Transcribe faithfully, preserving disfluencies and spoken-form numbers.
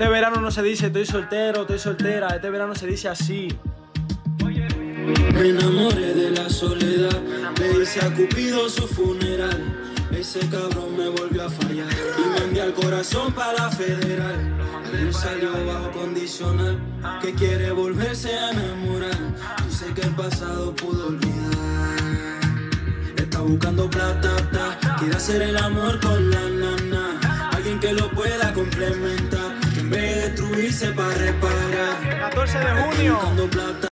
Este verano no se dice estoy soltero, estoy soltera. Este verano se dice así. Me enamoré de la soledad, le hice a Cupido su funeral. Ese cabrón me volvió a fallar y mandé al corazón para la federal. Ayer salió bajo condicional, que quiere volverse a enamorar. Dice que el pasado pudo olvidar. Está buscando plata, ta, quiere hacer el amor con la nana. Alguien que lo pueda complementar, en vez de destruirse para reparar. catorce de junio. Está buscando plata.